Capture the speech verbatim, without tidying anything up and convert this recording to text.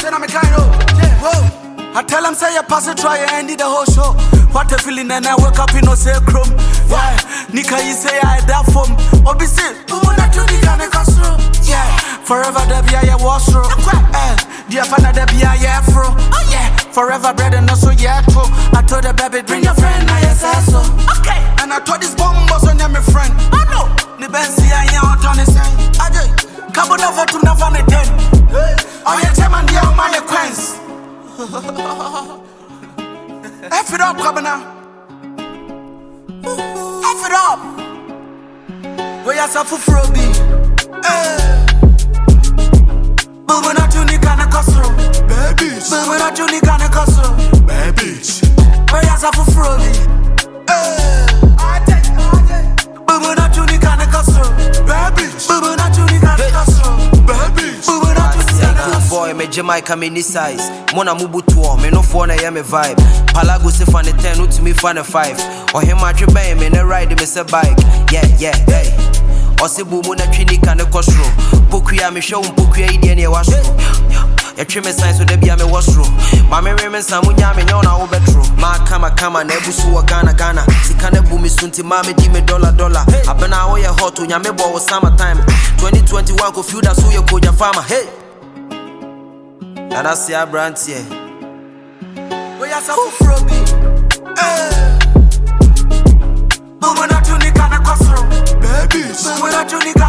say I'm a kind of. I tell them say you pass it, try and end the whole show. What a feeling and I wake up in no say chrome. Yeah, Nika you say I that from. Obviously, who wanna do the kind of castro? Yeah, forever there be a washroom. Eh, dear father there be a yeah fro. Oh yeah, forever bread and also yeah true. I told the baby bring your friend, I say so. Okay, and I told this bomb was on my friend. Oh no, the Benzi I ain't on the side. I just come over to never me ten. Oh yeah, tell man the man queens. F it up, Governor. F it up. We are so for be. But we're not doing kind of custom. Baby. But we're not doing kind of custom. Baby. We are so for be. But we're not doing kind of custom. Baby. But we're not doing kind of custom. Baby. But we're not doing kind of custom. Boy, me Jamaica mini size. Mona mubutu me no phone I am a vibe. Palago se fan the ten to me fan the five. Or him my drip me na ride me say bike. Yeah, yeah, hey. Osibu muna twini kan the costro. Pokuya me show pokuya idi ne wasro. Ya tweme sign so da bia me wasro. Ma me remen samunya me nyona wo betro. Ma kama kama na ebusu wa Ghana Ghana. Sika na bu me sunti ma me di me dollar dollar. Abena wo ye hot nya me bo wo summer time. twenty twenty-one ko feud aso ye koja farmer. Hey. And I see a brand here. We are so for me. But we're not doing kind of custom. Baby. But we're not doing